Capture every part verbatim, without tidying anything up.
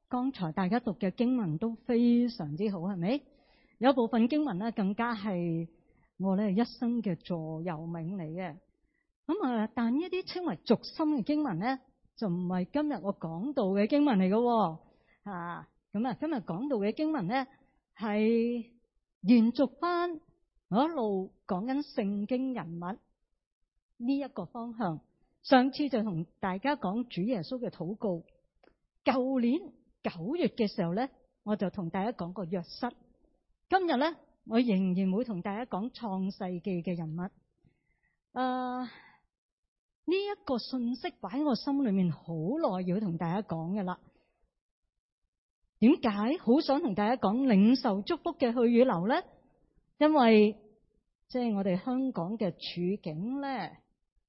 剛才大家讀嘅經文都非常之好，係咪？有部分經文咧更加係我咧一生嘅座右銘嚟嘅。咁啊，但呢一啲稱為軸心嘅經文咧，就唔係今日我講道嘅經文嚟嘅。啊，咁啊，今日講道嘅經文咧係延續翻我一路講緊聖經人物呢一個方向。上次就同大家講主耶穌嘅禱告。舊年九月嘅時候咧，我就同大家講過約瑟。今日咧，我仍然會同大家講創世記嘅人物。誒、呃，呢、這、一個信息擺喺我心裏面好耐，要同大家講嘅啦。點解好想同大家講領受祝福嘅去與留咧？因為即係、就是、我哋香港嘅處境咧，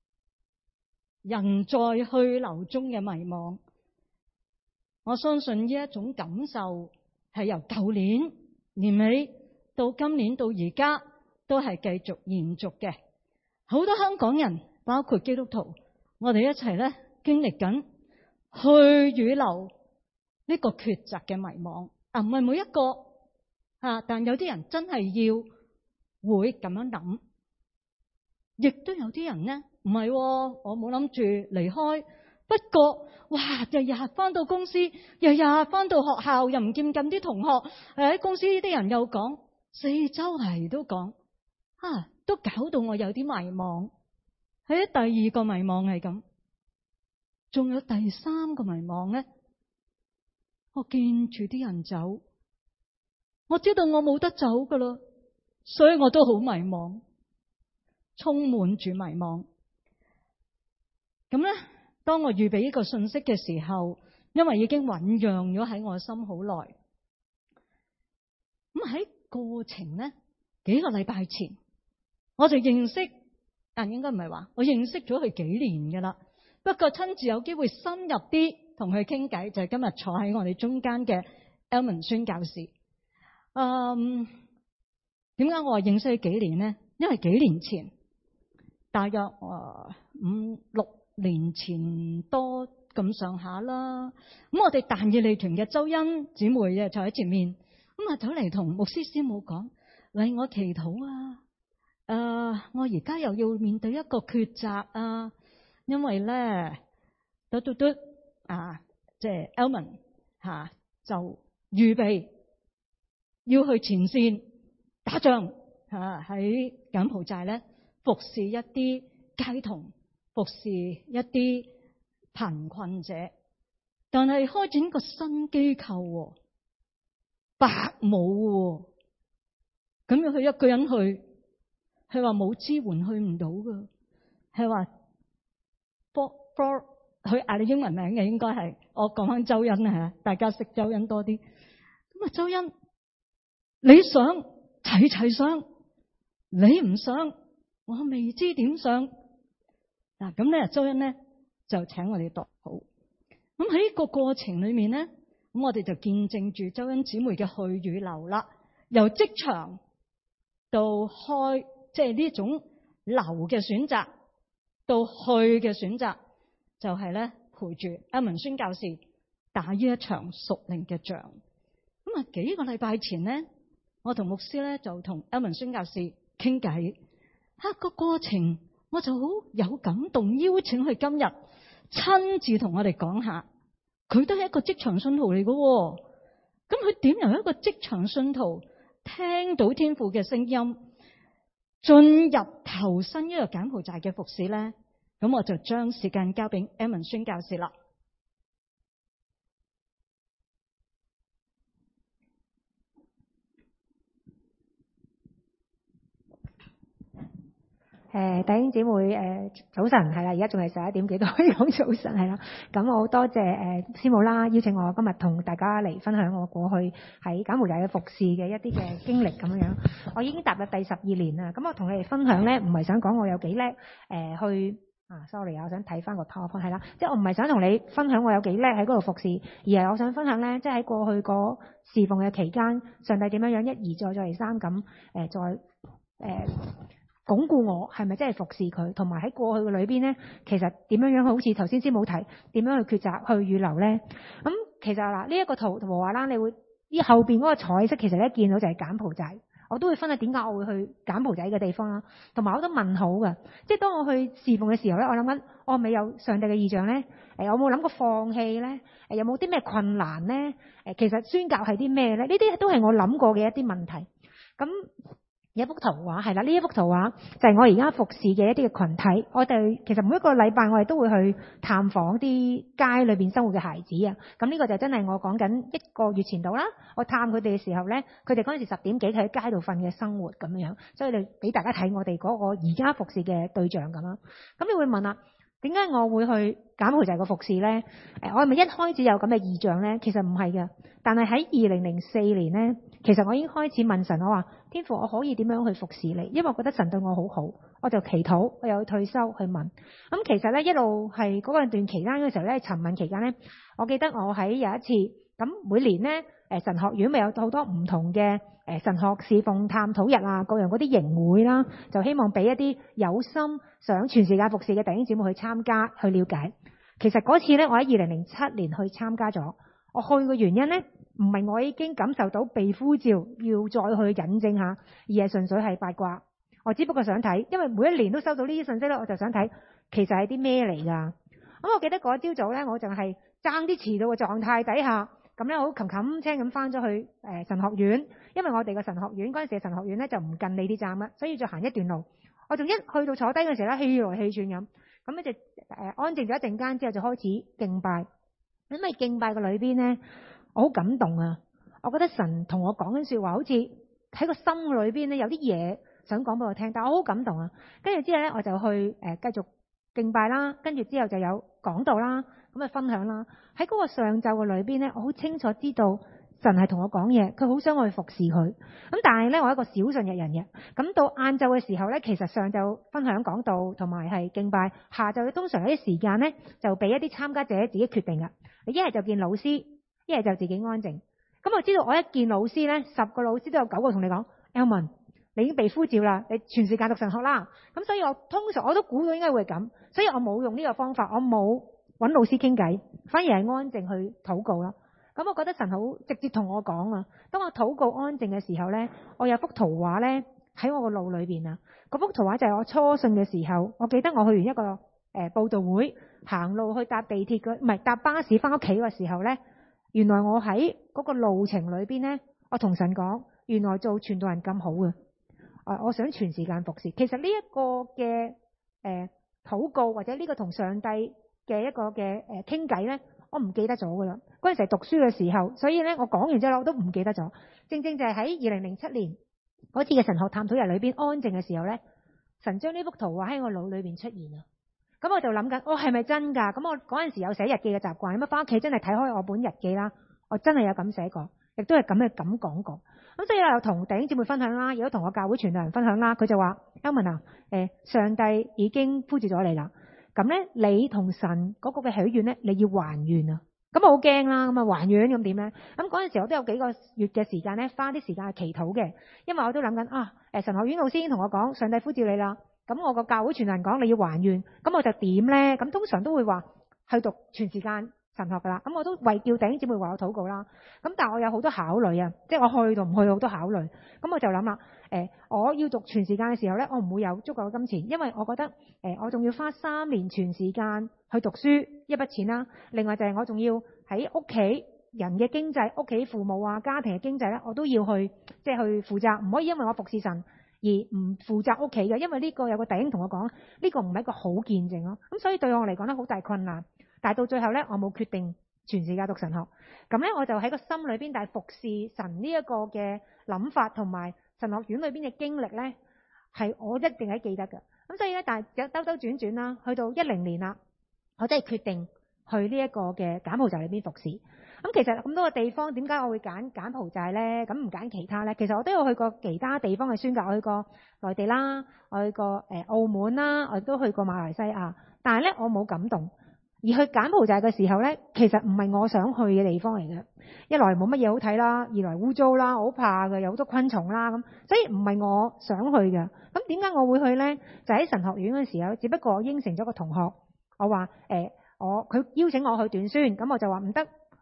人在去留中嘅迷茫。我相信呢一種感受係由舊年年尾到今年到而家都係繼續延續嘅。好多香港人，包括基督徒，我哋一齊咧經歷緊去與留呢個抉擇嘅迷茫。啊，唔係每一個啊，但有啲人真係要會咁樣諗，亦都有啲人咧唔係，我冇諗住離開。不過，哇！日日翻到公司，日日翻到學校，又唔見咁啲同學。喺公司啲人又講，四周圍都講，啊，都搞到我有啲迷茫。喺第二個迷茫係咁，仲有第三個迷茫咧。我見住啲人走，我知道我冇得走噶啦，所以我都好迷茫，充滿住迷茫。咁咧。當我預備呢個信息嘅時候，因為已經醞釀咗喺我心好耐，咁喺過程咧幾個禮拜前，我就認識，但應該唔係話我認識咗佢幾年噶啦。不過親自有機會深入啲同佢傾偈，就係、是、今日坐喺我哋中間嘅 Elman 宣教士。嗯，點解我話認識佢幾年咧？因為幾年前，大約誒五六。年前多咁上下啦，咁我哋但以理團嘅周恩姊妹啊，就喺前面，咁啊走嚟同牧師師母講，為我祈禱啊！誒、呃，我而家又要面對一個抉擇啊，因為咧，嘟嘟嘟啊，即係 Elman 吓就預備要去前線打仗吓，喺柬埔寨咧服侍一啲街童。服侍一啲貧困者，但係開展個新機構，白母咁樣佢一個人去，係話冇支援去唔到噶，係話 for for 佢嗌你英文名嘅應該係，我講翻周恩啊，大家識周恩多啲。咁啊，周恩你想齊齊上，你唔想，我未知點上。嗱，咁咧，周恩咧就請我哋讀好。咁喺個過程裏面咧，咁我哋就見證住周恩姊妹嘅去與留啦。由職場到開，即係呢種留嘅選擇，到去嘅選擇，就係咧陪住 Elman 宣教士打呢一場屬靈嘅仗。咁啊，幾個禮拜前咧，我同牧師咧就同 Elman 宣教士傾偈，嚇個過程。我就好有感動，邀請佢今日親自同我哋講下，佢都係一個職場信徒嚟嘅。咁佢點由一個職場信徒聽到天父嘅聲音，進入投身呢個柬埔寨嘅服侍咧？咁我就將時間交俾 Elman 宣教士啦。 誒弟兄姊妹誒早晨係啦，而家仲係十一點幾都可以講早晨係啦。咁我好多謝誒師母啦，邀請我今日同大家嚟分享我過去喺柬埔寨嘅服侍嘅一啲嘅經歷咁樣樣。我已經踏入第十二年啦。咁我同你哋分享咧，唔係想講我有幾叻誒去啊 sorry 啊，我想睇翻個 PowerPoint 係啦，即係我唔係想同你分享我有幾叻喺嗰度服侍，而係我想分享咧，即係喺過去嗰侍奉嘅期間，上帝點樣樣一而再再而三咁誒再誒。呃鞏固我係咪真係服侍佢，同埋喺過去嘅裏邊咧，其實點樣樣好似頭先先冇提點樣去抉擇去與留咧。咁其實嗱，呢一個圖圖畫啦，你會呢後邊嗰個彩色其實一見到就係柬埔寨。我都會分享點解我會去柬埔寨嘅地方啦，同埋好多問號嘅。即係當我去侍奉嘅時候咧，我諗緊我係咪有上帝嘅異象咧？誒，有冇諗過放棄咧？誒，有冇啲咩困難咧？誒，其實宣教係啲咩咧？呢啲都係我諗過嘅一啲問題。咁有一幅圖畫係啦，呢一幅圖畫就係我而家服侍嘅一啲嘅群體。我哋其實每一個禮拜我哋都會去探訪啲街裏邊生活嘅孩子啊。咁呢個就真係我講緊一個月前度啦。我探佢哋嘅時候咧，佢哋嗰陣時十點幾喺街度瞓嘅生活咁樣，所以你俾大家睇我哋嗰個而家服侍嘅對象咁啦。咁你會問啦，點解我會去柬埔寨個服侍咧？誒，我係咪一開始有咁嘅異象咧？其實唔係嘅，但係喺二零零四年咧，其實我已經開始問神，我話天父，我可以點樣去服侍你？因為我覺得神對我好好，我就祈禱，我又退休去問。咁其實咧一路係嗰段期間嘅時候咧，尋問期間咧，我記得我喺有一次咁每年咧，誒神學院咪有好多唔同嘅誒神學侍奉探討日啊，各樣嗰啲營會啦，就希望俾一啲有心想全時間服侍嘅弟兄姊妹去參加去了解。其實嗰次咧，我喺二零零七年去參加咗。我去嘅原因咧，唔係我已經感受到被呼召要再去引證下，而係純粹係八卦。我只不過想睇，因為每一年都收到呢啲信息咧，我就想睇其實係啲咩嚟㗎。咁我記得嗰朝早咧，我就係爭啲遲到嘅狀態底下，咁咧好冚冚聲咁翻咗去誒神學院，因為我哋嘅神學院嗰陣時嘅神學院咧就唔近你啲站啦，所以就行一段路。我仲一去到坐低嘅時候咧，氣來氣喘咁，咁咧就誒安靜咗一陣間之後就開始敬拜。咁喺敬拜嘅裏邊咧，我好感動啊！我覺得神同我講緊説話，好似喺個心裏邊咧有啲嘢想講俾我聽，但我好感動啊！跟住之後咧，我就去誒、呃、繼續敬拜啦，跟住之後就有講道啦，咁啊分享啦。喺嗰個上晝嘅裏邊咧，我好清楚知道神係同我講嘢，佢好想我去服侍佢。咁但係咧，我係一個小信嘅人嘅。咁到晏晝嘅時候咧，其實上晝分享講道同埋係敬拜，下晝通常有啲時間咧就俾一啲參加者自己決定噶。你一係就見老師，一係就自己安靜。咁我知道我一見老師咧，十個老師都有九個同你講 Elman 你已經被呼召啦，你全時間讀神學啦。咁所以我通常我都估到應該會咁，所以我冇用呢個方法，我冇揾老師傾偈，反而係安靜去禱告啦。咁我覺得神好直接同我講啊。當我禱告安靜嘅時候咧，我有幅圖畫咧喺我個腦裏邊啊。嗰幅圖畫就係我初信嘅時候，我記得我去完一個誒、呃、佈道會，行路去搭地鐵嘅，唔係搭巴士翻屋企嘅時候咧，原來我喺嗰個路程裏邊咧，我同神講，原來做傳道人咁好嘅。誒，我想全時間服侍。其實呢一個嘅誒禱告或者呢個同上帝嘅一個嘅誒傾偈咧，我唔記得咗噶啦。嗰陣時係讀書嘅時候，所以咧我講完之後我都唔記得咗。正正就係喺二零零七年嗰次嘅神學探討日裏邊安靜嘅時候咧，神將呢幅圖畫喺我腦裏邊出現啊。咁我就諗緊，哦係咪真㗎？咁我嗰陣時有寫日記嘅習慣，咁啊翻屋企真係睇開我本日記啦，我真係有咁寫過，亦都係咁嘅咁講過。咁所以又同弟兄姊妹分享啦，亦都同我教會傳道人分享啦。佢就話 Elman 啊，誒上帝已經呼召咗你啦。咁咧，你同神嗰個嘅許願咧，你要還願啊。咁我好驚啦，咁啊還願咁點咧？咁嗰陣時我都有幾個月嘅時間咧，花啲時間去祈禱嘅，因為我都諗緊啊，誒神學院老師已經同我講，上帝呼召你啦。咁我個教會傳道人講你要還願，咁我就點咧？咁通常都會話去讀全時間神學噶啦。咁我都為叫弟兄姊妹為我禱告啦。咁但係我有好多考慮啊，即係我去到唔去好多考慮。咁我就諗啦，誒、呃，我要讀全時間嘅時候咧，我唔會有足夠嘅金錢，因為我覺得誒、呃，我仲要花三年全時間去讀書一筆錢啦。另外就係我仲要喺屋企人嘅經濟、屋企父母啊、家庭嘅經濟咧，我都要去即係去負責，唔可以因為我服侍神而唔負責屋企嘅，因為呢個有個弟兄同我講，呢個唔係一個好見證咯。咁所以對我嚟講咧，好大困難。但係到最後咧，我冇決定全時間讀神學。咁咧，我就喺個心裏邊，但係服侍神呢一個嘅諗法同埋神學院裏邊嘅經歷咧，係我一定係記得嘅。咁所以咧，但係兜兜轉轉啦，去到一零年啦，我真係決定去呢一個嘅柬埔寨裏邊服侍。咁其實咁多個地方，點解我會揀柬埔寨咧？咁唔揀其他咧？其實我都有去過其他地方嘅宣教，我去過內地啦，我去過誒澳門啦，我都去過馬來西亞。但係咧，我冇感動。而去柬埔寨嘅時候咧，其實唔係我想去嘅地方嚟嘅。一來冇乜嘢好睇啦，二來污糟啦，我好怕嘅，有好多昆蟲啦咁，所以唔係我想去嘅。咁點解我會去咧？就喺神學院嘅時候，只不過我應承咗個同學，我話誒、欸、我佢邀請我去短宣，咁我就話唔得。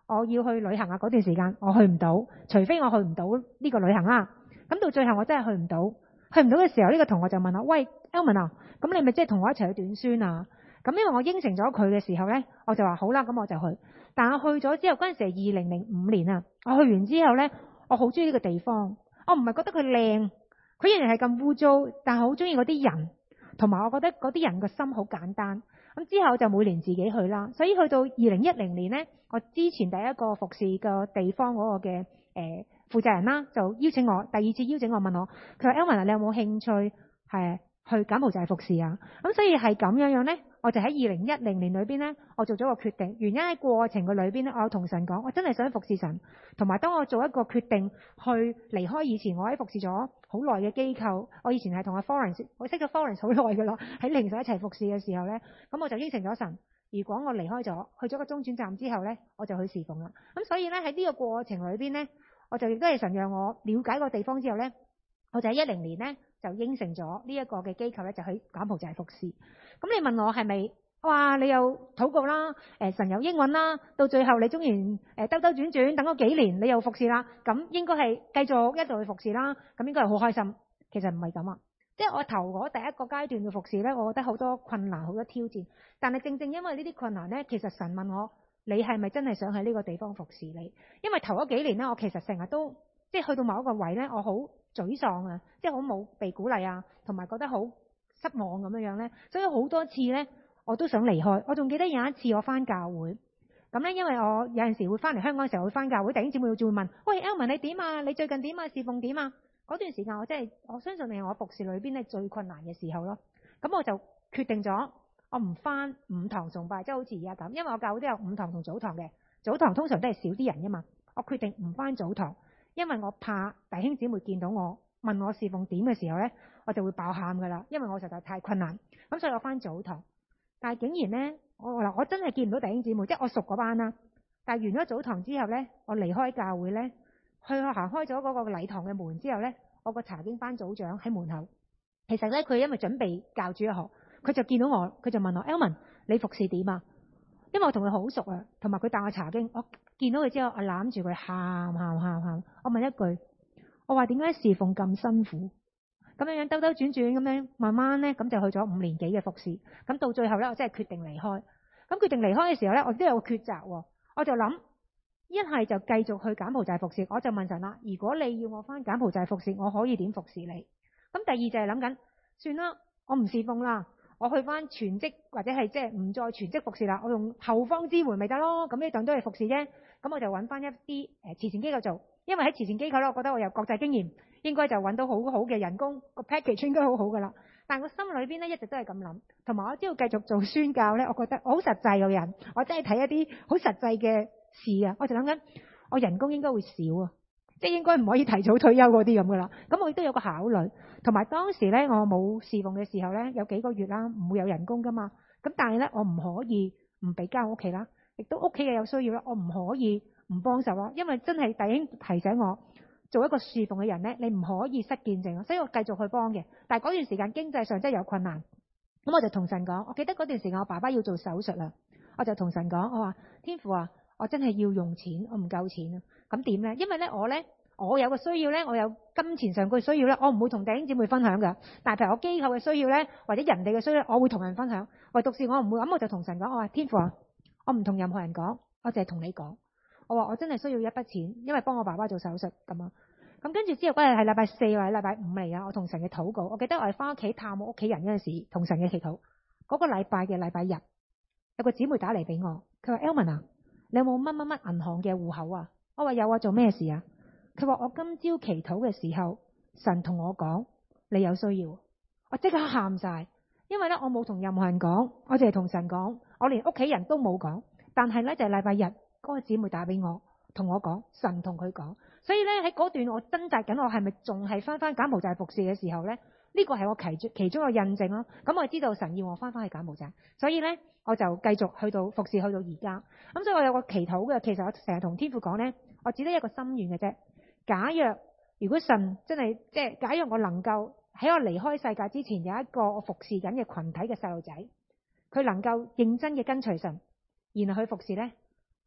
我要去旅行啊，嗰段時間我去唔到，除非我去唔到呢個旅行啦。咁到最後我真係去唔到，去唔到嘅時候，呢個同學就問我：喂 Elman 啊，咁你咪即係同我一齊去短宣啊？咁因為我應承咗佢嘅時候呢，我就話好啦，咁我就去。但係去咗之後，嗰陣時係二零零五年啊，我去完之後呢，我好中意呢個地方。我唔係覺得佢靚，佢仍然係咁污糟，但係好中意嗰啲人，同埋我覺得嗰啲人個心好簡單。咁之後就每年自己去啦，所以去到二零一零年呢，我之前第一個服侍個地方嗰個嘅誒負責人啦，就邀請我，第二次邀請我問我，佢話 Elman 你有冇興趣係去柬埔寨服侍啊？咁所以係咁樣樣呢，我就喺二零一零年裏邊呢，我做咗個決定。原因喺過程嘅裏邊呢，我有同神講，我真係想服侍神。同埋當我做一個決定去離開以前我喺服侍咗好耐嘅機構，我以前係同阿 Florence， 我識咗 Florence 好耐㗎啦，喺靈實一齊服侍嘅時候呢，咁我就應承咗神，如果我離開咗，去咗個中轉站之後呢，我就去侍奉啦。咁所以呢，喺呢個過程裏邊呢，我就亦都係神讓我了解個地方之後呢，我就喺一零年呢，就應承咗呢一個嘅機構呢，就去柬埔寨服侍。咁你問我係咪？哇！你又禱告啦，誒神有應允啦，到最後你終然誒兜兜轉轉等咗幾年，你又服侍啦，咁應該係繼續一路去服侍啦，咁應該係好開心。其實唔係咁啊，即係我頭嗰第一個階段嘅服侍呢，我覺得好多困難，好多挑戰。但係正正因為呢啲困難呢，其實神問我：你係咪真係想喺呢個地方服侍你？因為頭嗰幾年呢，我其實成日都即係去到某一個位呢，我好沮喪啊，即係好冇被鼓勵啊，同埋覺得好失望咁樣樣呢。所以好多次呢，我都想離開。我仲記得有一次我翻教會，咁咧因為我有陣時會翻嚟香港嘅時候會翻教會，弟兄姊妹就會問：喂 Elman 你點啊？你最近點啊？侍奉點啊？嗰段時間我真係我相信係我服侍裏邊咧最困難嘅時候咯。咁我就決定咗我唔翻五堂崇拜，即係好似而家咁，因為我教會都有五堂同早堂嘅，早堂通常都係少啲人噶嘛。我決定唔翻早堂，因為我怕弟兄姊妹見到我問我侍奉點嘅時候咧，我就會爆喊噶啦，因為我實在太困難。咁所以我翻早堂。但係竟然咧，我嗱我真係見唔到弟兄姊妹，即係我熟嗰班啦。但係完咗早堂之後咧，我離開教會咧，去行開咗嗰個禮堂嘅門之後咧，我個查經班組長喺門口。其實咧，佢因為準備教主日學，佢就見到我，佢就問我 Elman 你服侍點啊？因為我同佢好熟啊，同埋佢帶我查經，我見到佢之後，我攬住佢喊喊喊喊。我問一句，我話點解侍奉咁辛苦？咁樣樣兜兜轉轉咁樣，慢慢咧咁就去咗五年幾嘅服侍。咁到最後咧，我真係決定離開。咁決定離開嘅時候咧，我都有個抉擇。我就諗，一係就繼續去柬埔寨服侍。我就問神啦：如果你要我翻柬埔寨服侍，我可以點服侍你？咁第二就係諗緊，算啦，我唔侍奉啦，我去翻全職或者係即係唔再全職服侍啦，我用後方支援咪得咯。咁呢檔都係服侍啫。咁我就揾翻一啲誒慈善機構做，因為喺慈善機構咧，我覺得我有國際經驗。應該就揾到好好嘅人工，個 package 應該好好噶啦。但係我心裏邊咧一直都係咁諗，同埋我只要繼續做宣教咧，我覺得我好實際嘅人，我真係睇一啲好實際嘅事啊。我就諗緊，我人工應該會少啊，即係應該唔可以提早退休嗰啲咁噶啦。咁我亦都有個考慮，同埋當時咧我冇侍奉嘅時候咧，有幾個月啦，唔會有人工噶嘛。咁但係咧我唔可以唔俾交屋企啦，亦都屋企嘅有需要啦，我唔可以唔幫手咯，因為真係弟兄提醒我。做一個侍奉嘅人呢，你唔可以失見證，所以我繼續去幫嘅。但係嗰段時間經濟上真係有困難，咁我就同神講。我記得嗰段時間我爸爸要做手術啦，我就同神講，我話天父啊，我真係要用錢，我唔夠錢啊。咁點呢？因為呢，我呢，我有個需要呢，我有金錢上嘅需要呢，我唔會同弟兄姊妹分享噶。但係譬如我機構嘅需要呢，或者人哋嘅需要，我會同人分享。唯獨是我唔會，咁我就同神講，我話天父啊，我唔同任何人講，我淨係同你講。我話我真係需要一筆錢，因為幫我爸爸做手術咁啊。咁跟住之後嗰日係禮拜四或者禮拜五嚟啊，我同神嘅禱告。我記得我係翻屋企探我屋企人嗰陣時，同神嘅祈禱。嗰個禮拜嘅禮拜日，有個姊妹打嚟俾我，佢話 Elman 啊，你有冇乜乜乜銀行嘅戶口啊？我話有啊，做咩事啊？佢話我今朝祈禱嘅時候，神同我講你有需要。我即刻喊晒，因為咧我冇同任何人講，我淨係同神講，我連屋企人都冇講。但係咧就係禮拜日，嗰個姊妹打俾我，同我講神同佢講。所以咧喺嗰段我掙扎緊，我係咪仲係翻翻柬埔寨服侍嘅時候咧？呢個係我其其中嘅印證咯。咁我知道神要我翻翻去柬埔寨，所以咧我就繼續去到服侍去到而家。咁所以我有個祈禱嘅，其實我成日同天父講咧，我只得一個心願嘅啫。假若如果神真係即係，假若我能夠喺我離開世界之前有一個我服侍緊嘅群體嘅細路仔，佢能夠認真嘅跟隨神，然後去服侍咧，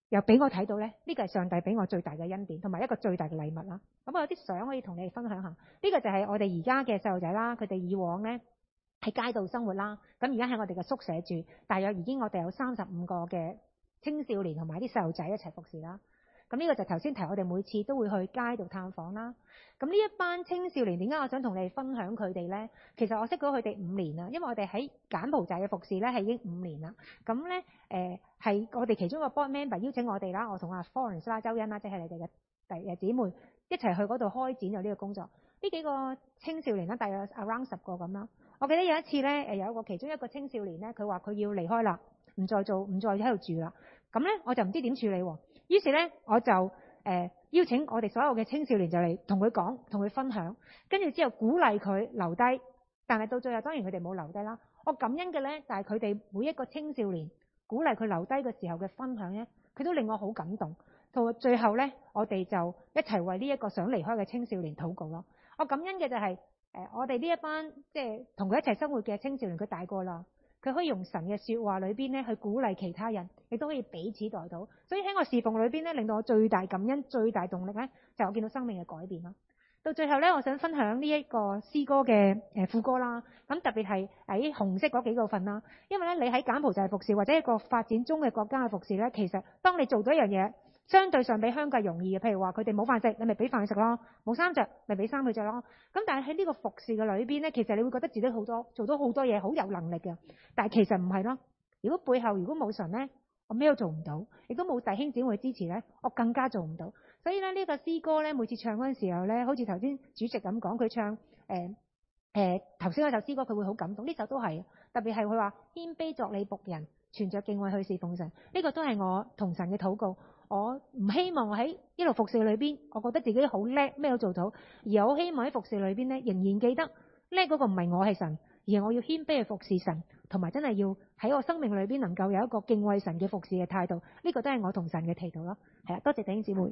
又俾我睇到咧，呢個係上帝俾我最大嘅恩典，同埋一個最大嘅禮物啦。咁我有啲相可以同你哋分享下。呢個就係我哋而家嘅細路仔啦，佢哋以往咧喺街道生活啦，咁而家喺我哋嘅宿舍住，大約已經我哋有三十五個嘅青少年同埋啲細路仔一齊服侍啦。咁呢個就頭先提，我哋每次都會去街度探訪啦。咁呢一班青少年點解我想同你哋分享佢哋呢？其實我識咗佢哋五年啦，因為我哋喺柬埔寨嘅服侍咧係已經五年啦。咁咧誒係我哋其中一個 board member 邀請我哋啦，我同阿 Florence 啦、周欣啦，即係你哋嘅弟誒姊妹一齊去嗰度開展咗呢個工作。呢幾個青少年啦，大約 around 十個咁啦。我記得有一次咧，誒有一個其中一個青少年咧，佢話佢要離開啦，唔再做，唔再喺度住啦。咁咧我就唔知點處理喎。於是咧，我就誒、呃、邀請我哋所有嘅青少年就嚟同佢講，同佢分享，跟住之後鼓勵佢留低。但係到最後，當然佢哋冇留低啦。我感恩嘅咧，但係佢哋每一個青少年鼓勵佢留低嘅時候嘅分享咧，佢都令我好感動。到最後咧，我哋就一齊為呢一個想離開嘅青少年禱告咯。我感恩嘅就係、是、誒、呃、我哋呢一班即係同佢一齊生活嘅青少年，佢大個啦。佢可以用神嘅說話裏邊咧去鼓勵其他人，亦都可以彼此代禱。所以喺我侍奉裏邊咧，令到我最大感恩、最大動力咧，就係我見到生命嘅改變咯。到最後咧，我想分享呢一個詩歌嘅誒副歌啦。咁特別係喺紅色嗰幾個份啦，因為咧你喺柬埔寨服侍或者一個發展中嘅國家嘅服侍咧，其實當你做咗一樣嘢，相對上比香港容易嘅。譬如話佢哋冇飯食，你咪俾飯佢食咯；冇衫着，咪俾衫佢着咯。咁但係喺呢個服侍嘅裏邊咧，其實你會覺得自己好多做到好多嘢，好有能力嘅。但係其實唔係咯。如果背後如果冇神咧，我咩都做唔到，亦都冇弟兄姊妹支持咧，我更加做唔到。所以咧呢個詩歌咧，每次唱嗰陣時候咧，好似頭先主席咁講，佢唱誒誒頭先嗰首詩歌，佢會好感動。呢首都係，特別係佢話謙卑作你僕人，存着敬畏去侍奉神。呢個都係我同神嘅禱告。我唔希望我喺一路服侍裏邊，我覺得自己好叻，咩都做到，而我好希望喺服侍裏邊咧，仍然記得叻嗰個唔係我係神，而係我要謙卑去服侍神，同埋真係要喺我生命裏邊能夠有一個敬畏神嘅服侍嘅態度。呢個都係我同神嘅祈禱咯。係啊，多謝弟兄姊妹。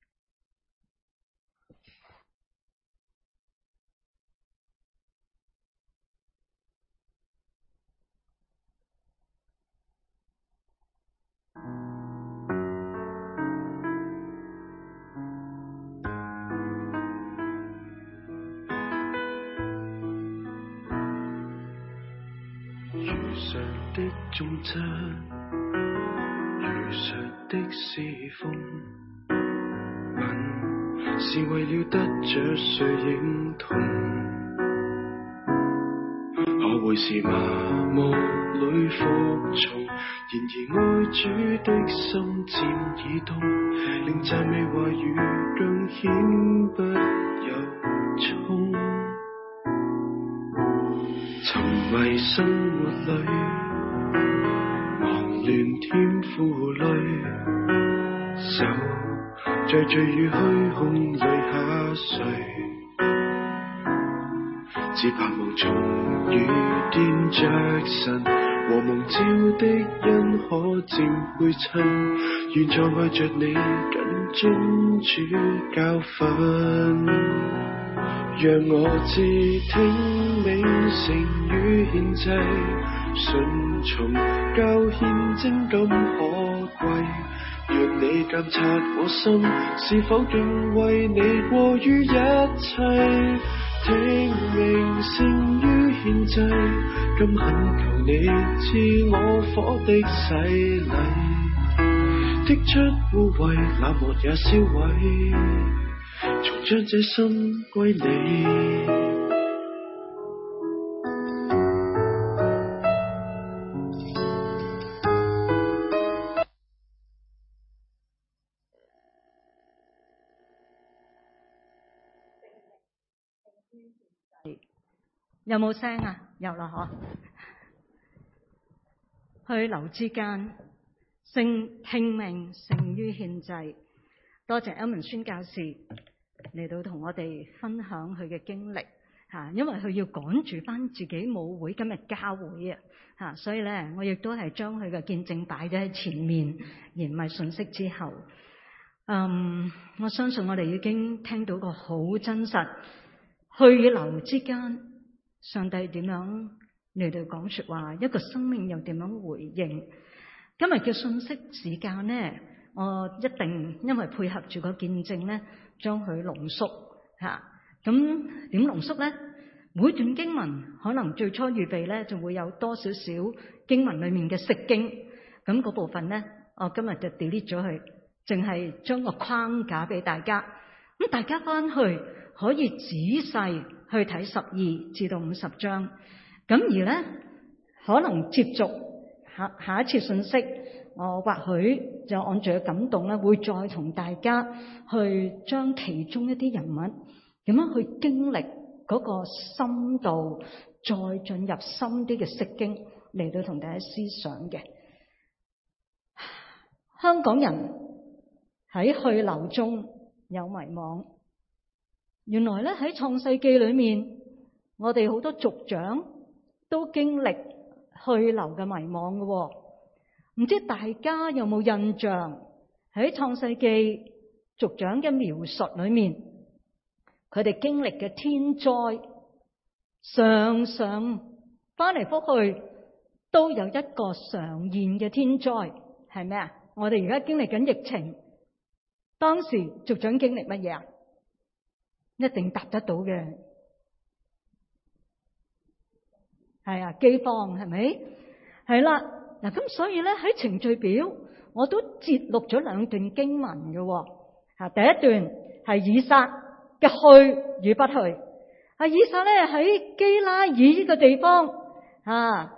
如常的忠貞，如常的侍奉，問是為了得着誰認同？可會是麻木裏服從？然而愛主的心漸已動，令讚美話語更顯不由衷。沉迷生活裏，忙亂添負累，手在罪與虛空裏下垂，只盼望重遇見着神，和蒙召的恩可漸配襯，願再愛着你緊遵主教訓。讓我知聽命誠與獻祭，順從教獻精感可貴。讓你監察我心，是否敬畏你過於一切。聽命勝於獻祭，今懇求你賜我火的洗禮，剔出污穢，冷漠也燒毀，重將這心歸你。 有冇聲啊？有啦，嗬。去流之間，勝聽命勝於獻祭。多謝 Elman 宣教士嚟到同我哋分享佢嘅經歷吓，因為佢要趕住翻自己母會今日教會啊吓，所以咧我亦都係將佢嘅見證擺咗喺前面，而唔係信息之後。嗯，我相信我哋已經聽到個好真實，去流之間，上帝點樣嚟到講說話，一個生命又點樣回應。今日嘅信息時間呢， 我一定因為配合住個見證咧，將佢濃縮嚇。咁點濃縮咧？每段經文可能最初預備咧，就會有多少少經文裡面嘅釋經。咁嗰部分咧，我今日就 delete 咗佢，淨係將個框架俾大家。咁大家翻去可以仔細去睇十二至到五十章。咁而咧，可能接續下下一次信息，我或許就按住嘅感動咧，會再同大家去將其中一啲人物點樣去經歷嗰個深度，再進入深啲嘅釋經嚟到同大家思想嘅。香港人喺去留中有迷惘，原來咧喺創世記裏面，我哋好多族長都經歷去留嘅迷惘嘅。唔知大家有冇印象喺創世記族長嘅描述裏面，佢哋經歷嘅天災，常常翻嚟覆去都有一個常現嘅天災，係咩啊？我哋而家經歷緊疫情，當時族長經歷乜嘢啊？一定答得到嘅，係啊，饑荒，係咪？係啦，嗱咁所以咧喺程序表我都節錄咗兩段經文嘅。吓，第一段係以撒嘅去與不去。啊，以撒咧喺基拉耳呢個地方，啊，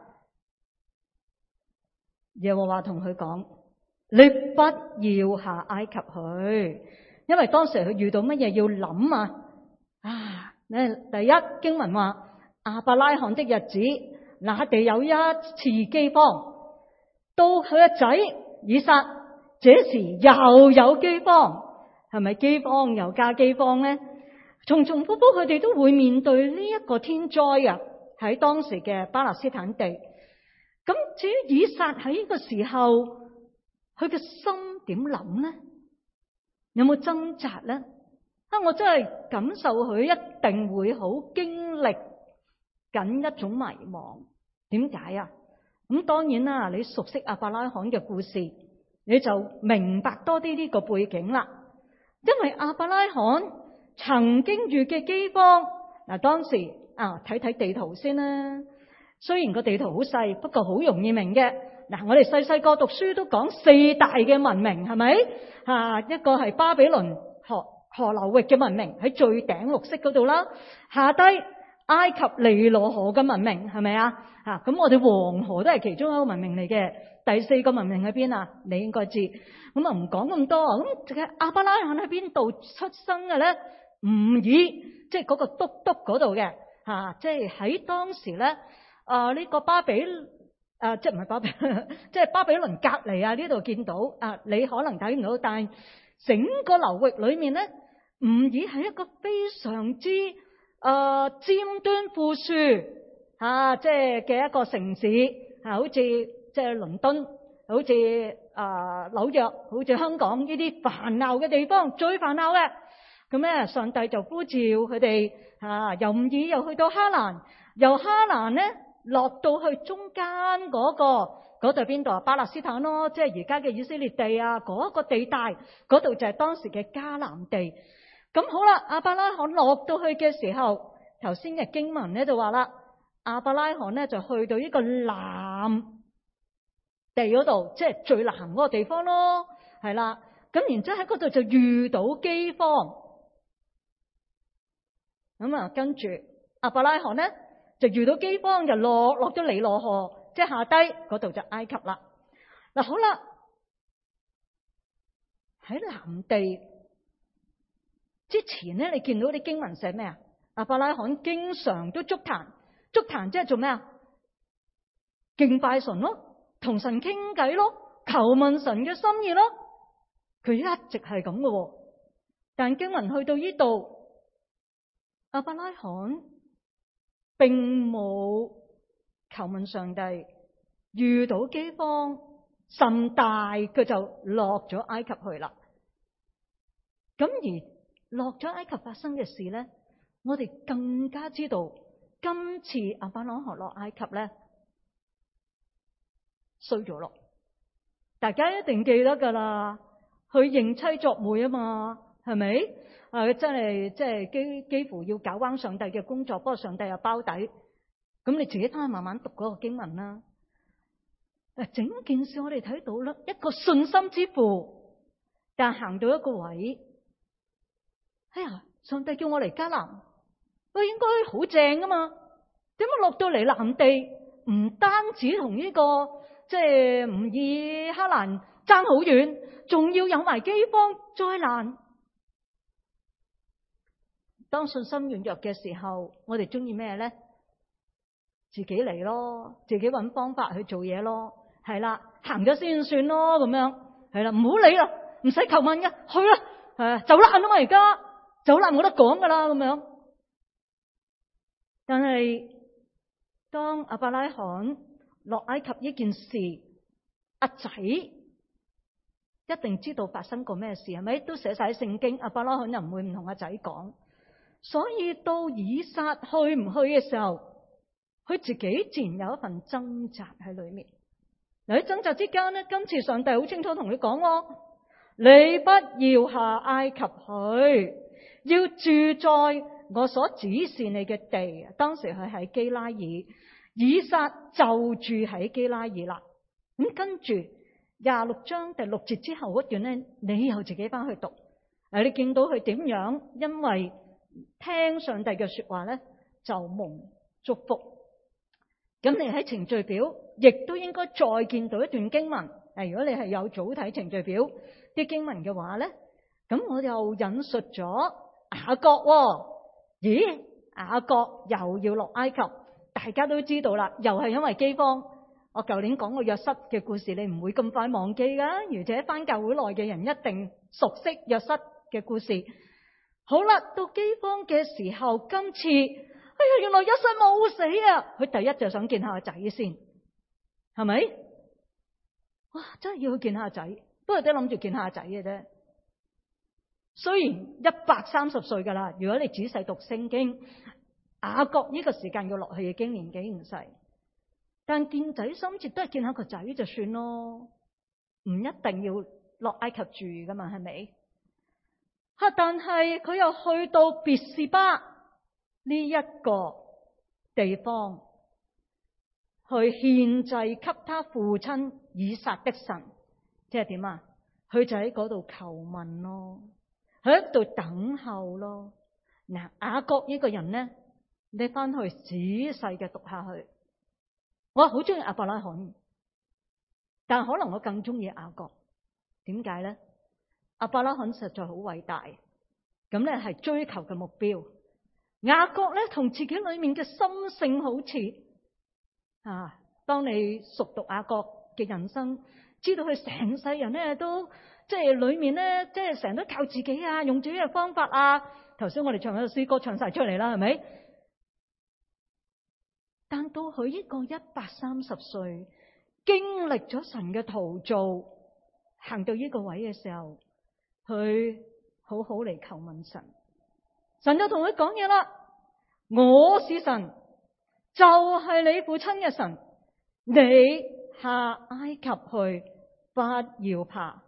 耶和華同佢講：你不要下埃及去，因為當時佢遇到乜嘢要諗啊？啊，咧第一經文話亞伯拉罕的日子，那地有一次饑荒，到佢個仔以撒，這時又有饑荒，係咪饑荒又加饑荒咧？重重複複佢哋都會面對呢一個天災啊！喺當時嘅巴勒斯坦地，咁至於以撒喺呢個時候，佢嘅心點諗咧？有冇掙扎咧？啊！我真係感受佢一定會好經歷緊一種迷茫。點解啊？咁當然啦，你熟悉亞伯拉罕嘅故事，你就明白多啲呢個背景啦。因為亞伯拉罕曾經遇嘅饑荒，嗱當時啊睇睇地圖先啦。雖然個地圖好細，不過好容易明嘅。嗱，我哋細細個讀書都講四大嘅文明，係咪？啊，一個係巴比倫河河流域嘅文明喺最頂綠色嗰度啦，下低埃及尼羅河嘅文明係咪啊？吓，咁我哋黃河都係其中一個文明嚟嘅。第四個文明喺邊啊？你應該知。咁啊唔講咁多啊。咁亞伯拉罕喺邊度出生嘅咧？吾爾，即係嗰個督督嗰度嘅吓，即係喺當時咧啊呢個巴比啊即係唔係巴比，即係巴比倫隔籬啊呢度見到啊，你可能睇唔到，但係整個流域裏面咧，吾爾係一個非常之誒、呃、尖端富庶啊，即係嘅一個城市啊，好似即係倫敦，好似誒、呃、紐約，好似香港呢啲繁鬧嘅地方，最繁鬧嘅。咁咧，上帝就呼召佢哋啊，由吾爾又去到哈蘭，由哈蘭咧落到去中間嗰、嗰個嗰度邊度啊？巴勒斯坦咯，即係而家嘅以色列地啊，嗰、嗰個地帶嗰度就係當時嘅迦南地。咁好啦，亞伯拉罕落到去嘅時候，頭先嘅經文咧就話啦，亞伯拉罕咧就去到呢個南地嗰度，即係最南嗰個地方咯，係啦。咁然之後喺嗰度就遇到饑荒。咁啊，跟住亞伯拉罕咧就遇到饑荒，就落落咗尼羅河，即係下低嗰度就埃及啦。嗱，好啦，喺南地之前咧，你見到啲經文寫咩啊？亞伯拉罕經常都築壇，築壇即係做咩啊？敬拜神咯，同神傾偈咯，求問神嘅心意咯。佢一直係咁嘅，但經文去到呢度。亞伯拉罕並冇求問上帝，遇到饑荒甚大，佢就落咗埃及去啦。咁而落咗埃及發生嘅事咧，我哋更加知道今次亞伯拉罕落埃及咧衰咗咯。大家一定記得噶啦， 去認妻作妹啊嘛，係咪？啊，真係即係幾幾乎要搞彎上帝嘅工作，不過上帝又包底。咁你自己翻去慢慢讀嗰個經文啦。誒，整件事我哋睇到啦，一個信心之父，但行到一個位，哎呀，上帝叫我嚟迦南，我應該好正噶嘛？點解落到嚟南地，唔單止同呢個即係吾爾哈蘭爭好遠，仲要有埋饑荒災難？當信心軟弱嘅時候，我哋中意咩咧？自己嚟咯，自己揾方法去做嘢咯，係啦，行咗先算咯，咁樣係啦，唔好理啦，唔使求問嘅，去啦，誒，走難啊嘛，而家走難冇得講噶啦，咁樣。但係當亞伯拉罕落埃及呢件事，阿仔一定知道發生過咩事，係咪？都寫晒喺聖經，亞伯拉罕又唔會唔同阿仔講。所以到以撒去唔去嘅時候，佢自己自然有一份掙扎喺裏面。嗱，喺掙扎之間呢，今次上帝好清楚同佢講：你不要下埃及去，要住在我所指示你嘅地。當時佢喺基拉耳，以撒就住喺基拉耳啦。咁跟住廿六章第六節之後嗰段呢，你又自己翻去讀。誒，你見到佢點樣？因為聽上帝嘅說話咧，就蒙祝福。咁你喺程序表亦都應該再見到一段經文。誒，如果你係有早睇程序表啲經文嘅話咧，咁我又引述咗雅各。咦，雅各又要落埃及，大家都知道啦，又係因為饑荒。我舊年講過約瑟嘅故事，你唔會咁快忘記噶，而且返教會內嘅人一定熟悉約瑟嘅故事。好啦，到饑荒嘅時候，今次，哎呀，原來約瑟冇死啊！佢第一就想見下個仔先，係咪？哇，真係要去見下個仔，不過都諗住見下個仔嘅啫。雖然一百三十歲噶啦，如果你仔細讀聖經，雅各呢個時間要落去已經年紀唔細，但見仔心切都係見下個仔就算咯，唔一定要落埃及住噶嘛，係咪？吓，但係佢又去到別是巴呢一個地方去獻祭給他父親以撒的神，即係點啊？佢就喺嗰度求問咯，喺度等候咯。嗱，雅各呢個人咧，你翻去仔細嘅讀下去。我好中意亞伯拉罕，但可能我更中意雅各。點解咧？亞伯拉罕實在好偉大，咁咧係追求嘅目標。雅各咧同自己裏面嘅心性好似啊。當你熟讀雅各嘅人生，知道佢成世人咧都即係裏面咧，即係成日都靠自己啊，用自己嘅方法啊。頭先我哋唱嗰首詩歌唱晒出嚟啦，係咪？但到佢呢個一百三十歲，經歷咗神嘅陶造，行到呢個位嘅時候，佢好好嚟求問神。神就同佢講嘢啦：我是神，就係你父親嘅神，你下埃及去，不要怕。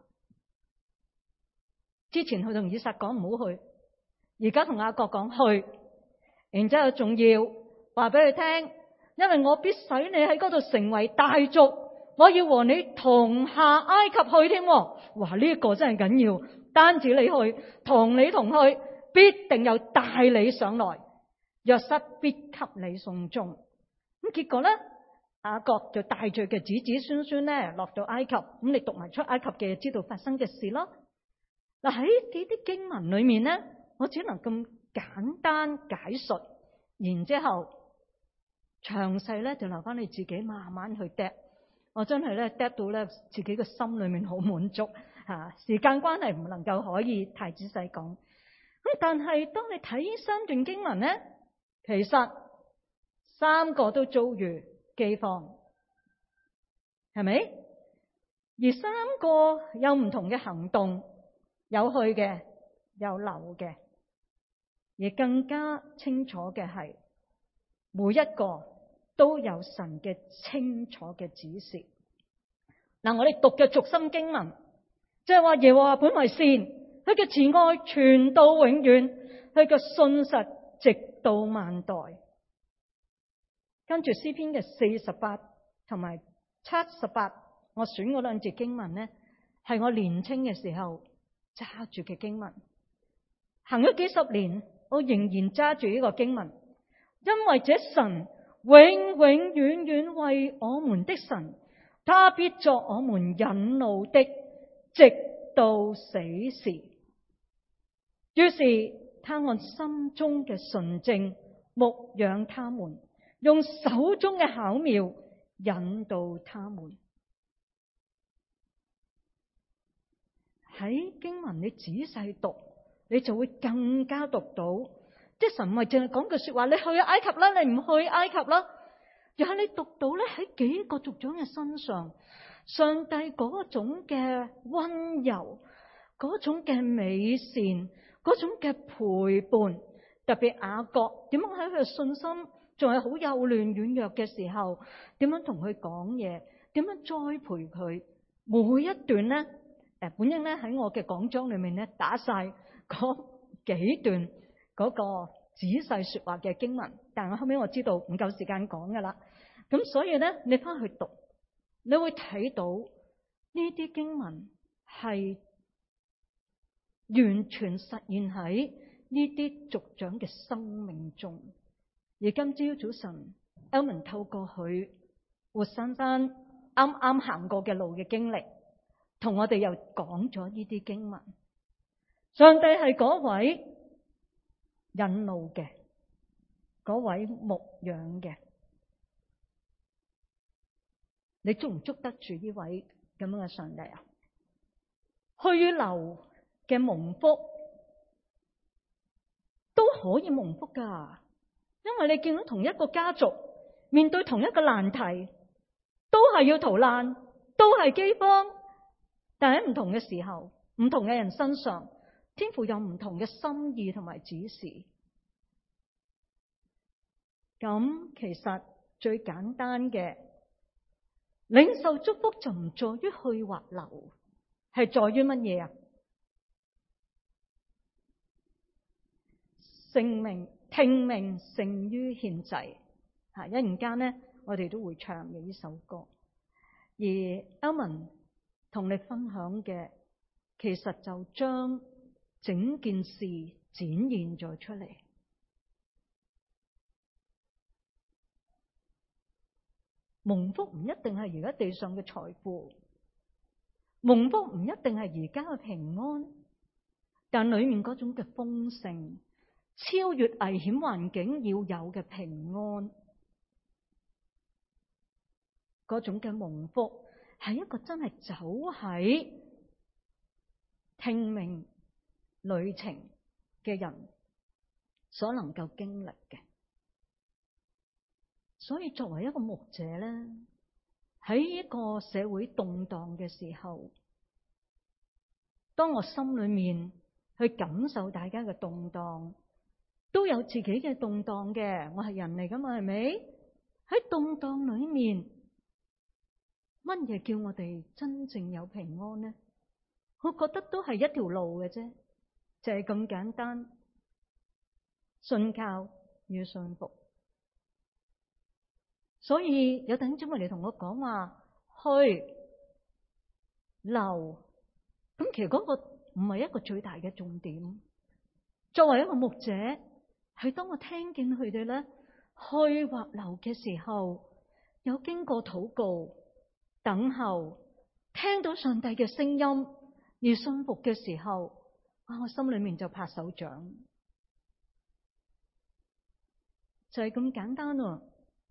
之前佢同以撒講唔好去，而家同雅各講去，然之後仲要話俾佢聽，因為我必使你喺嗰度成為大族，我要和你同下埃及去添。哇，呢一個真係緊要，單止你去，同你同去，必定有帶你上來，約瑟必給你送終。咁結果咧，雅各就帶住嘅子子孫孫咧落到埃及。咁你讀埋出埃及嘅，知道發生嘅事咯。嗱，喺呢啲經文裏面咧，我只能咁簡單解述，然之後詳細咧就留翻你自己慢慢去嗒。我真係咧嗒到咧自己嘅心裏面好滿足吓。時間關係唔能夠可以太仔細講。咁但係當你睇呢三段經文咧，其實三個都遭遇饑荒，係咪？而三個有唔同嘅行動，有去嘅，有留嘅，而更加清楚嘅係，每一個都有神嘅清楚嘅指示。嗱，我哋讀嘅軸心經文就係話耶和華本為善，佢嘅慈愛傳到永遠，佢嘅信實直到萬代。跟住詩篇嘅四十八同埋七十八，我選嗰兩節經文呢，係我年青嘅時候揸住嘅經文，行咗幾十年，我仍然揸住呢個經文，因為這神永永遠遠為我們的神，他必作我們引路的，直到死時。於是他按心中嘅純正牧養他們，用手中嘅巧妙引導他們。喺經文你仔細讀，你就會更加讀到，即係神唔係淨係講句說話，你去埃及啦，你唔去埃及啦，而係你讀到咧喺幾個族長嘅身上，上帝嗰種嘅溫柔，嗰種嘅美善，嗰種嘅陪伴，特別雅各點樣喺佢嘅信心仲係好幼嫩軟弱嘅時候，點樣同佢講嘢，點樣栽培佢，每一段咧。誒，本應咧喺我嘅講章裏面咧打晒嗰幾段嗰個仔細說話嘅經文，但係我後尾我知道唔夠時間講噶啦，咁所以咧你翻去讀，你會睇到呢啲經文係完全實現喺呢啲族長嘅生命中。而今朝早晨 Elman 透過佢活生生啱啱行過嘅路嘅經歷，同我哋又講咗呢啲經文。上帝係嗰位引路嘅，嗰位牧養嘅，你捉唔捉得住呢位咁樣嘅上帝啊？去留嘅蒙福都可以蒙福噶，因為你見到同一個家族面對同一個難題，都係要逃難，都係饑荒。但喺唔同嘅時候，唔同嘅人身上，天父有唔同嘅心意同埋指示。咁其實最簡單嘅領受祝福就唔在於去或留，係在於乜嘢啊？聖命聽命勝於獻祭。吓，一陣間咧，我哋都會唱嘅呢首歌。而 Elman同你分享嘅，其實就將整件事展現咗出嚟。蒙福唔一定係而家地上嘅財富，蒙福唔一定係而家嘅平安，但裏面嗰種嘅豐盛，超越危險環境要有嘅平安，嗰種嘅蒙福，係一個真係走喺聽命旅程嘅人所能夠經歷嘅。所以作為一個牧者咧，喺一個社會動盪嘅時候，當我心裏面去感受大家嘅動盪，都有自己嘅動盪嘅，我係人嚟噶嘛，係咪？喺動盪裏面，乜嘢叫我哋真正有平安呢？我覺得都係一條路嘅啫，就係咁簡單，信靠與信服。所以有弟兄姊妹嚟同我講話去留，咁其實嗰個唔係一個最大嘅重點。作為一個牧者，係當我聽見佢哋咧去或留嘅時候，有經過禱告、等候，聽到上帝嘅聲音而信服嘅時候，啊，我心裏面就拍手掌，就係咁簡單啊！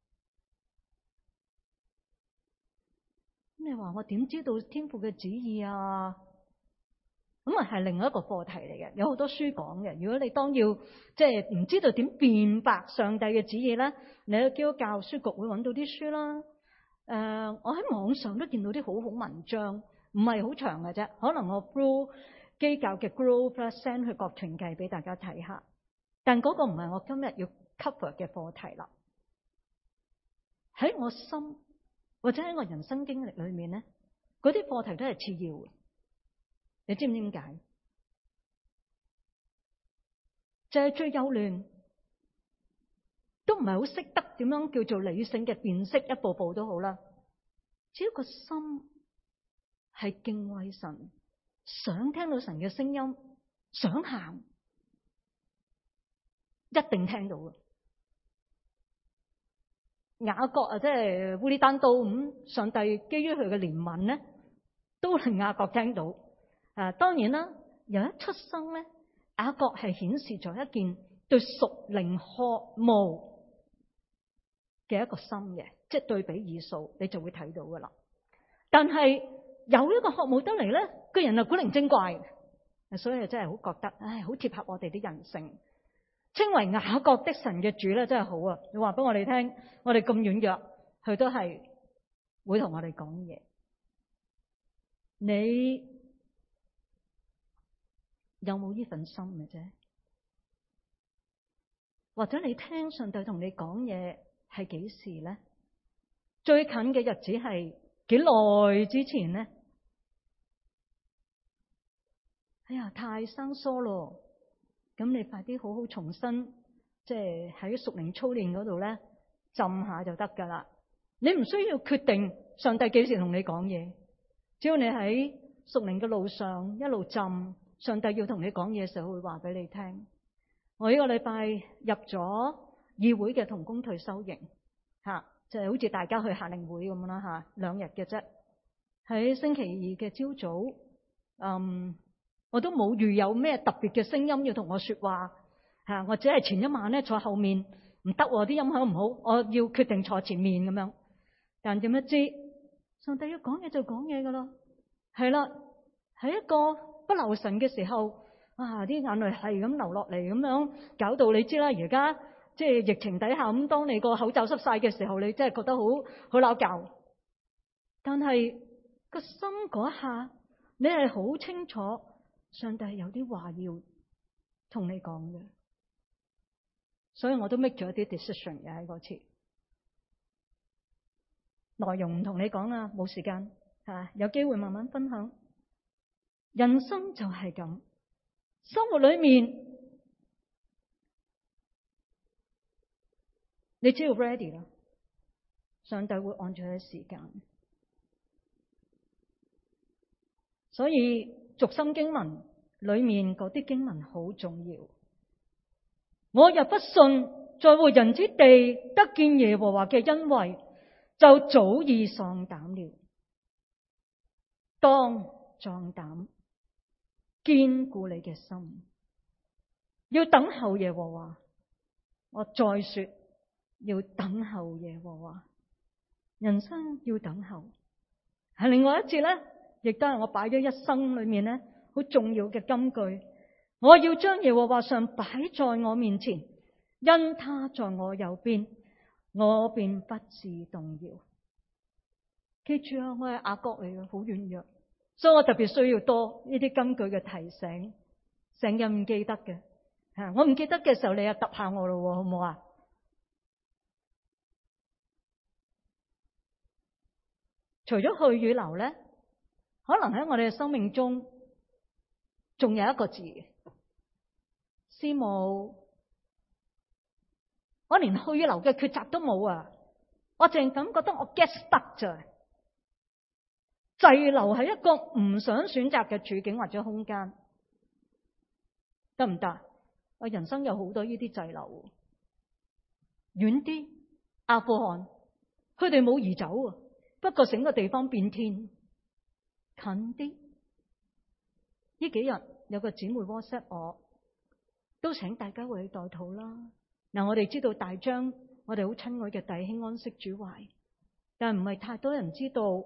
你話我點知道天父嘅旨意啊？咁啊係另外一個課題嚟嘅，有好多書講嘅。如果你當要即係唔知道點辯白上帝嘅旨意咧，你去基督教書局會揾到啲書啦。誒、呃，我喺網上都見到啲好好文章，唔係好長嘅啫。可能我 through 基教嘅 Growth send 去各團契俾大家睇下。但嗰個唔係我今日要 cover 嘅課題啦。喺我心或者喺我人生經歷裏面咧，嗰啲課題都係次要嘅。 你知唔知點解？就係最幼嫩，都唔係好識得點樣叫做理性嘅辨識，一步步都好啦。只要個心係敬畏神，想聽到神嘅聲音，想行，一定聽到嘅。雅各啊，即係烏利單刀咁，上帝基於佢嘅憐憫咧，都令雅各聽到。啊，當然啦，由一出生咧，雅各係顯示咗一件對屬靈渴慕嘅一個心嘅，即係對比以掃，你就會睇到噶啦。但係有一個渴慕得嚟咧，個人啊古靈精怪，所以真係好覺得，唉，好貼合我哋啲人性。稱為雅各的神嘅主咧，真係好啊！你話俾我哋聽，我哋咁軟弱，佢都係會同我哋講嘢。你有冇呢份心嘅啫？或者你聽上帝同你講嘢係幾時咧？最近嘅日子係幾耐之前咧？哎呀，太生疏咯！咁你快啲好好重新，即係喺屬靈操練嗰度咧浸下就得噶啦。你唔需要決定上帝幾時同你講嘢，只要你喺屬靈嘅路上一路浸，上帝要同你講嘢嘅時候會話俾你聽。我呢個禮拜入咗議會嘅同工退休營，吓就係好似大家去夏令會咁啦吓，兩日嘅啫。喺星期二嘅朝早，嗯。我都冇預有咩特別嘅聲音要同我說話，吓，我只係前一晚咧坐後面，唔得啲音響唔好，我要決定坐前面咁樣。但點樣知上帝要講嘢就講嘢噶咯，係啦，喺一個不留神嘅時候，啊啲眼淚係咁流落嚟，咁樣搞到你知啦。而家即係疫情底下，咁當你個口罩濕晒嘅時候，你真係覺得好好鬧教。但係個心嗰下，你係好清楚。上帝有啲話要同你講嘅，所以我都 make 咗一啲 decision 嘅喺嗰次。內容唔同你講啦，冇時間吓，有機會慢慢分享。人生就係咁，生活裏面你只要 ready 啦，上帝會按住佢嘅時間。所以讀心經文裏面嗰啲經文好重要。我若不信在活人之地得見耶和華嘅恩惠，就早已喪膽了。當壯膽，堅固你嘅心，要等候耶和華。我再說，要等候耶和華。人生要等候。係另外一節咧，亦都係我擺咗一生裏面咧好重要嘅金句。我要將耶和華常擺在我面前，因他在我右邊，我便不致動搖。記住啊，我係雅各嚟嘅，好軟弱，所以我特別需要多呢啲金句嘅提醒，成日唔記得嘅。吓，我唔記得嘅時候，你又揼下我咯，好唔好啊？除咗去與留咧，可能喺我哋嘅生命中，仲有一個字，師母，我連去與留嘅抉擇都冇啊！我淨係咁覺得我 get stuck 咋，滯留係一個唔想選擇嘅處境或者空間，得唔得？我人生有好多呢啲滯留，遠啲阿富汗，佢哋冇移走啊。不過整個地方變天，近啲呢幾日有個姊妹 WhatsApp 我，都請大家為佢代禱啦。嗱，我哋知道大張，我哋好親愛嘅弟兄安息主懷，但係唔係太多人知道，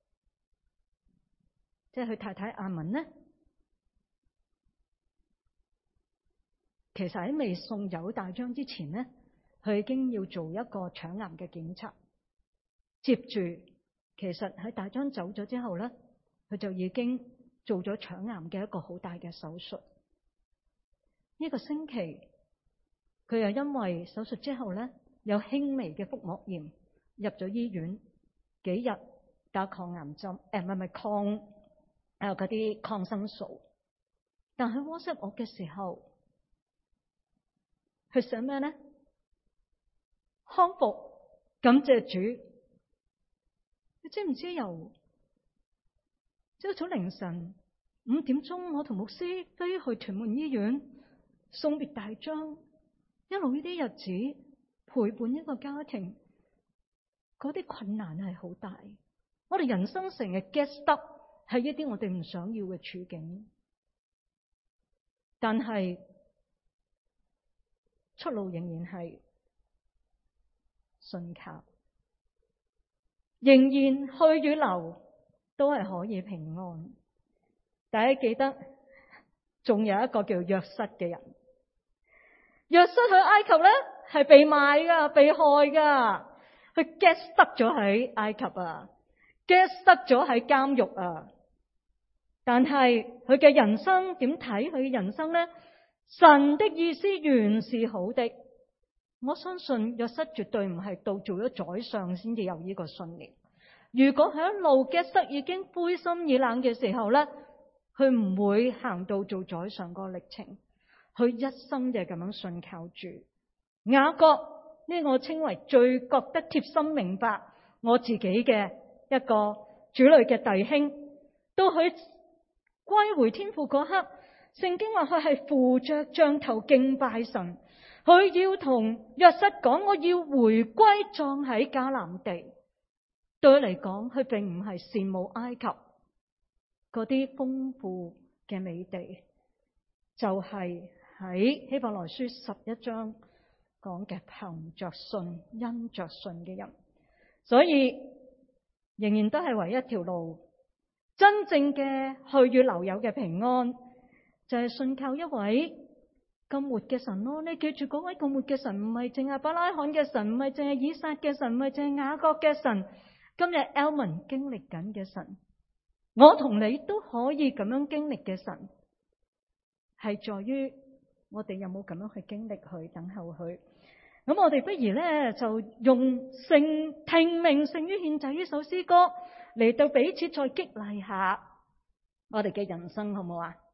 即係佢太太阿文呢，其實喺未送走大張之前呢，佢已經要做一個腸癌嘅檢測，接住。其實喺大張走咗之後咧，佢就已經做咗腸癌嘅一個好大嘅手術。呢個星期佢又因為手術之後咧有輕微嘅腹膜炎，入咗醫院，幾日打抗癌針，誒唔係唔係抗誒嗰啲抗生素。但係 WhatsApp 我嘅時候，佢寫咩咧？康復，感謝主。你知唔知由朝早凌晨五點鐘，我同牧師飛去屯門醫院送別大將，一路呢啲日子陪伴一個家庭，嗰啲困難係好大。我哋人生成日 get stuck 係一啲我哋唔想要嘅處境，但係出路仍然係信靠，仍然去與留都係可以平安。大家記得仲有一個叫約瑟嘅人，約瑟去埃及咧係被賣噶，被害噶，佢 get stuck 咗喺埃及啊，get stuck 咗喺監獄啊。但係佢嘅人生點睇？佢嘅人生咧，神的意思原是好的。我相信約瑟絕對唔係到做咗宰相先至有呢個信念。如果佢一路 get stuck 已經灰心意冷嘅時候咧，佢唔會行到做宰相嗰個歷程。佢一生就係咁樣信靠住。雅各呢，我稱為最覺得貼心明白我自己嘅一個主內嘅弟兄，到佢歸回天父嗰刻，聖經話佢係扶着杖頭敬拜神。佢要同約瑟講，我要回歸葬喺迦南地。對佢嚟講，佢並唔係羨慕埃及嗰啲豐富嘅美地，就係、是、喺希伯來書十一章講嘅憑着信、因着信嘅人。所以仍然都係唯一一條路，真正嘅去與留有嘅平安，就係、是、信靠一位咁活嘅神咯。你記住嗰位咁活嘅神，唔係淨係亞伯拉罕嘅神，唔係淨係以撒嘅神，唔係淨係雅各嘅神。今日 Elman 經歷緊嘅神，我同你都可以咁樣經歷嘅神，係在於我哋有冇咁樣去經歷佢，等候佢。咁我哋不如咧就用聖聽命勝於獻祭呢首詩歌嚟到彼此再激勵下我哋嘅人生，好唔好啊？